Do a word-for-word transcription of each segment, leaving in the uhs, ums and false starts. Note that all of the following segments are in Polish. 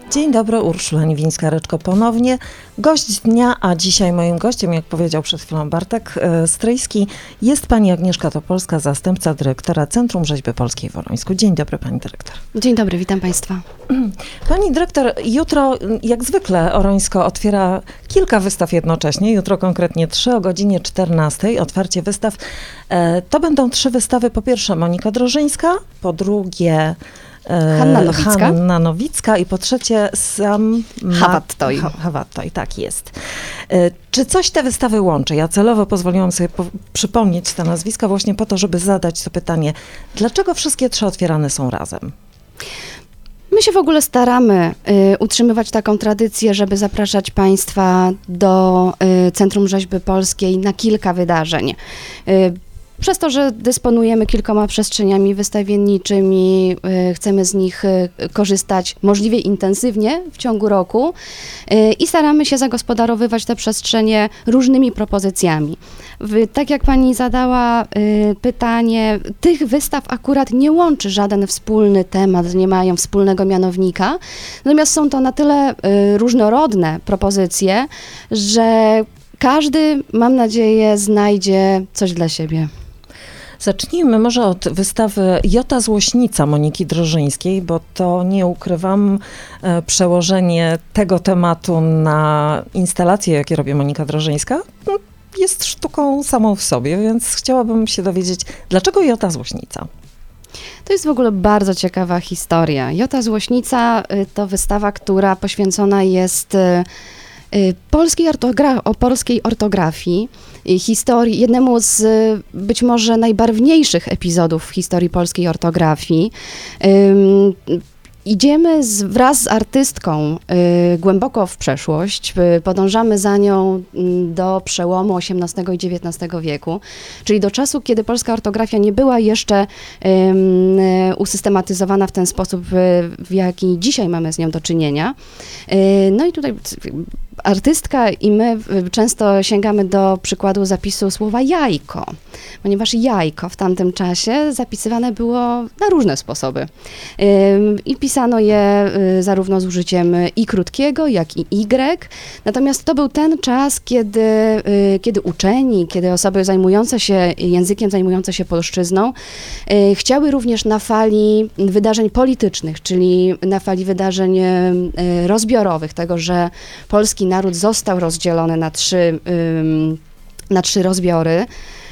Dzień dobry, Urszula Niwińska-Reczko ponownie. Gość dnia, a dzisiaj moim gościem, jak powiedział przed chwilą Bartek Stryjski, jest pani Agnieszka Topolska, zastępca dyrektora Centrum Rzeźby Polskiej w Orońsku. Dzień dobry, pani dyrektor. Dzień dobry, witam państwa. Pani dyrektor, jutro jak zwykle Orońsko otwiera kilka wystaw jednocześnie. Jutro konkretnie trzy o godzinie czternastej. Otwarcie wystaw. To będą trzy wystawy. Po pierwsze Monika Drożyńska, po drugie Hanna Nowicka. Hanna Nowicka i po trzecie sam Hawat-Toj. Ha- Hawat-Toj, tak jest. Czy coś te wystawy łączy? Ja celowo pozwoliłam sobie po- przypomnieć te nazwiska właśnie po to, żeby zadać to pytanie. Dlaczego wszystkie trzy otwierane są razem? My się w ogóle staramy y, utrzymywać taką tradycję, żeby zapraszać państwa do y, Centrum Rzeźby Polskiej na kilka wydarzeń. Y, Przez to, że dysponujemy kilkoma przestrzeniami wystawienniczymi, y, chcemy z nich y, korzystać możliwie intensywnie w ciągu roku y, i staramy się zagospodarowywać te przestrzenie różnymi propozycjami. W, tak jak pani zadała y, pytanie, tych wystaw akurat nie łączy żaden wspólny temat, nie mają wspólnego mianownika, natomiast są to na tyle y, różnorodne propozycje, że każdy, mam nadzieję, znajdzie coś dla siebie. Zacznijmy może od wystawy Jota Złośnica Moniki Drożyńskiej, bo to, nie ukrywam, e, przełożenie tego tematu na instalacje, jakie robi Monika Drożyńska, no, jest sztuką samą w sobie, więc chciałabym się dowiedzieć, dlaczego Jota Złośnica? To jest w ogóle bardzo ciekawa historia. Jota Złośnica y, to wystawa, która poświęcona jest y, y, polskiej, ortogra- o polskiej ortografii, y, historii, jednemu z y, być może najbarwniejszych epizodów w historii polskiej ortografii. Ym, Idziemy z, wraz z artystką y, głęboko w przeszłość, y, podążamy za nią y, do przełomu osiemnastego i dziewiętnastego wieku, czyli do czasu, kiedy polska ortografia nie była jeszcze y, y, usystematyzowana w ten sposób, y, w jaki dzisiaj mamy z nią do czynienia. Y, no i tutaj artystka i my y, często sięgamy do przykładu zapisu słowa jajko, ponieważ jajko w tamtym czasie zapisywane było na różne sposoby. Y, I pisano je y, zarówno z użyciem i krótkiego, jak i y. Natomiast to był ten czas, kiedy, y, kiedy uczeni, kiedy osoby zajmujące się językiem, zajmujące się polszczyzną, y, chciały również na fali wydarzeń politycznych, czyli na fali wydarzeń y, rozbiorowych, tego, że polski naród został rozdzielony na trzy, y, na trzy rozbiory,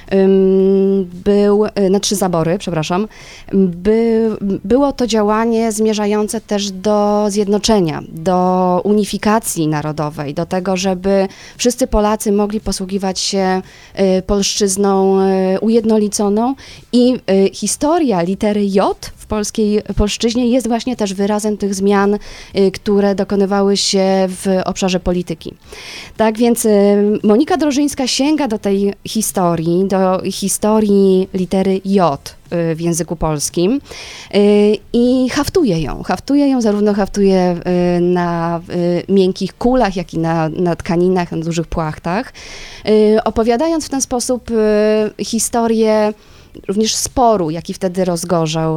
był, na trzy zabory, przepraszam, by, było to działanie zmierzające też do zjednoczenia, do unifikacji narodowej, do tego, żeby wszyscy Polacy mogli posługiwać się polszczyzną ujednoliconą i historia litery J w polskiej polszczyźnie jest właśnie też wyrazem tych zmian, które dokonywały się w obszarze polityki. Tak więc Monika Drożyńska sięga do tej historii, do historii litery J w języku polskim i haftuje ją. Haftuje ją, zarówno haftuje na miękkich kulach, jak i na, na tkaninach, na dużych płachtach, opowiadając w ten sposób historię również sporu, jaki wtedy rozgorzał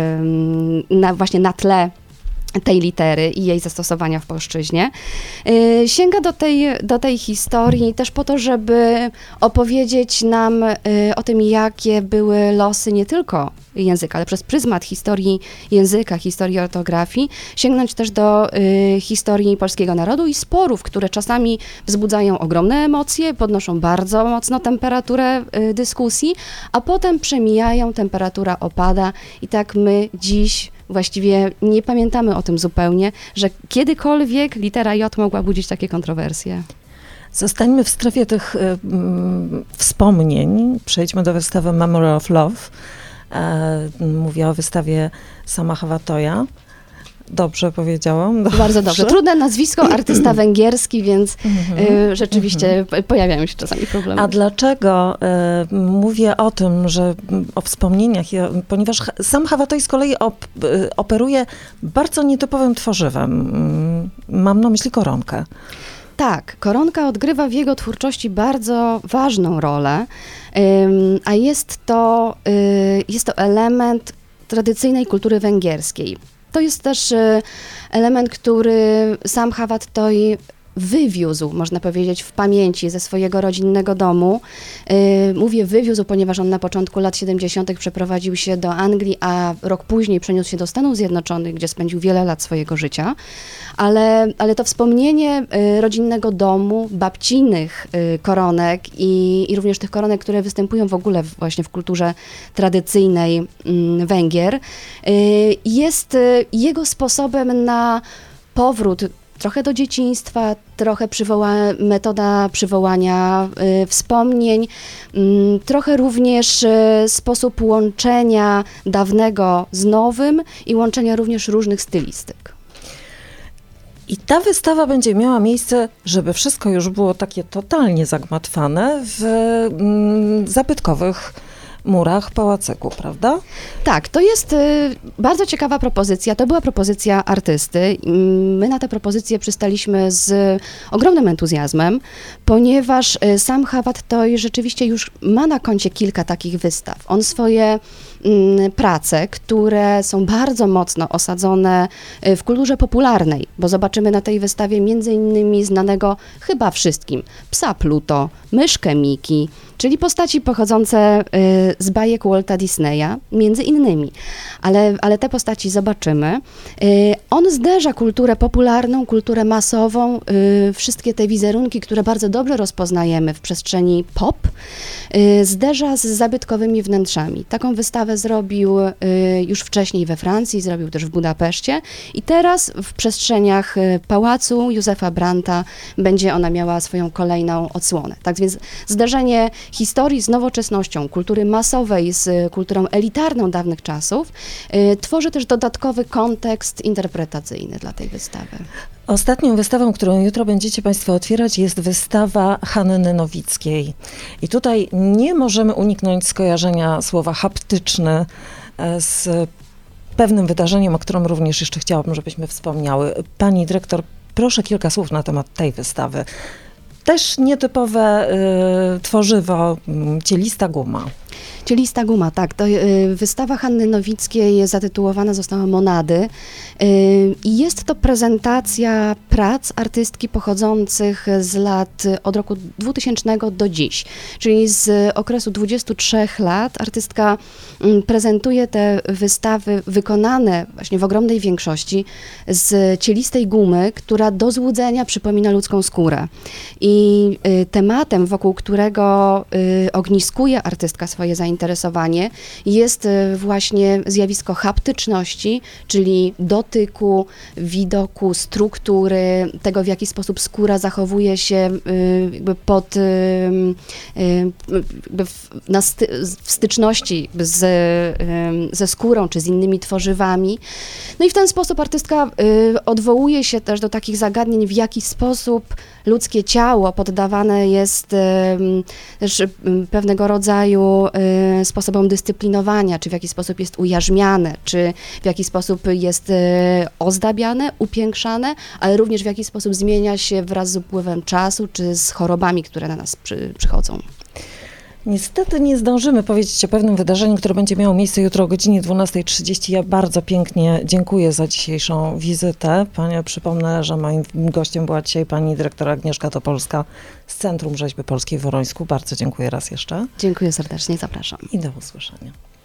na, właśnie na tle tej litery i jej zastosowania w polszczyźnie. Sięga do tej, do tej historii też po to, żeby opowiedzieć nam o tym, jakie były losy nie tylko języka, ale przez pryzmat historii języka, historii ortografii, sięgnąć też do y, historii polskiego narodu i sporów, które czasami wzbudzają ogromne emocje, podnoszą bardzo mocno temperaturę y, dyskusji, a potem przemijają, temperatura opada i tak my dziś właściwie nie pamiętamy o tym zupełnie, że kiedykolwiek litera J mogła budzić takie kontrowersje. Zostańmy w strefie tych y, y, wspomnień. Przejdźmy do wystawy Memory of Love. E, mówię o wystawie sama Hawat-Toja. Dobrze powiedziałam? Dobrze. Bardzo dobrze. Trudne nazwisko, artysta węgierski, więc y, rzeczywiście y, pojawiają się czasami problemy. A dlaczego y, mówię o tym, że o wspomnieniach, ja, ponieważ sam Hawat-Toj z kolei op, y, operuje bardzo nietypowym tworzywem. Y, mam na myśli koronkę. Tak, koronka odgrywa w jego twórczości bardzo ważną rolę, ym, a jest to, y, jest to element tradycyjnej kultury węgierskiej. To jest też y, element, który sam Hawat Toi wywiózł, można powiedzieć, w pamięci ze swojego rodzinnego domu. Yy, mówię wywiózł, ponieważ on na początku lat siedemdziesiątych przeprowadził się do Anglii, a rok później przeniósł się do Stanów Zjednoczonych, gdzie spędził wiele lat swojego życia. Ale, ale to wspomnienie y, rodzinnego domu, babcinych y, koronek i, i również tych koronek, które występują w ogóle w, właśnie w kulturze tradycyjnej y, Węgier, y, jest y, jego sposobem na powrót trochę do dzieciństwa, trochę przywoła- metoda przywołania y, wspomnień, y, trochę również y, sposób łączenia dawnego z nowym i łączenia również różnych stylistyk. I ta wystawa będzie miała miejsce, żeby wszystko już było takie totalnie zagmatwane w mm, zabytkowych murach pałacyku, prawda? Tak, to jest y, bardzo ciekawa propozycja. To była propozycja artysty. My na tę propozycję przystaliśmy z ogromnym entuzjazmem, ponieważ y, sam Hawat Toi rzeczywiście już ma na koncie kilka takich wystaw. On swoje y, prace, które są bardzo mocno osadzone y, w kulturze popularnej, bo zobaczymy na tej wystawie między innymi znanego chyba wszystkim psa Pluto, myszkę Miki, czyli postaci pochodzące y, z bajek Walta Disneya, między innymi. Ale, ale te postaci zobaczymy. Y, on zderza kulturę popularną, kulturę masową, y, wszystkie te wizerunki, które bardzo dobrze rozpoznajemy w przestrzeni pop, y, zderza z zabytkowymi wnętrzami. Taką wystawę zrobił y, już wcześniej we Francji, zrobił też w Budapeszcie i teraz w przestrzeniach y, Pałacu Józefa Brandta będzie ona miała swoją kolejną odsłonę. Tak więc zderzenie historii z nowoczesnością, kultury masowej z kulturą elitarną dawnych czasów, y, tworzy też dodatkowy kontekst interpretacyjny dla tej wystawy. Ostatnią wystawą, którą jutro będziecie Państwo otwierać, jest wystawa Hanny Nowickiej. I tutaj nie możemy uniknąć skojarzenia słowa haptyczny z pewnym wydarzeniem, o którym również jeszcze chciałabym, żebyśmy wspomniały. Pani dyrektor, proszę kilka słów na temat tej wystawy. Też nietypowe y, tworzywo, y, cielista guma. Cielista guma, tak. To y, wystawa Hanny Nowickiej zatytułowana została Monady y, i jest to prezentacja prac artystki pochodzących z lat od roku dwutysięcznego do dziś, czyli z okresu dwudziestu trzech lat. Artystka y, prezentuje te wystawy wykonane właśnie w ogromnej większości z cielistej gumy, która do złudzenia przypomina ludzką skórę. I y, tematem, wokół którego y, ogniskuje artystka swoje zainteresowanie, jest właśnie zjawisko haptyczności, czyli dotyku, widoku, struktury, tego w jaki sposób skóra zachowuje się jakby pod, jakby w, na sty, w styczności z, ze skórą czy z innymi tworzywami. No i w ten sposób artystka odwołuje się też do takich zagadnień, w jaki sposób ludzkie ciało poddawane jest też pewnego rodzaju sposobom dyscyplinowania, czy w jaki sposób jest ujarzmiane, czy w jaki sposób jest ozdabiane, upiększane, ale również w jaki sposób zmienia się wraz z upływem czasu, czy z chorobami, które na nas przy, przychodzą. Niestety nie zdążymy powiedzieć o pewnym wydarzeniu, które będzie miało miejsce jutro o godzinie dwunastej trzydzieści. Ja bardzo pięknie dziękuję za dzisiejszą wizytę. Panie, przypomnę, że moim gościem była dzisiaj pani dyrektor Agnieszka Topolska z Centrum Rzeźby Polskiej w Worońsku. Bardzo dziękuję raz jeszcze. Dziękuję serdecznie, zapraszam. I do usłyszenia.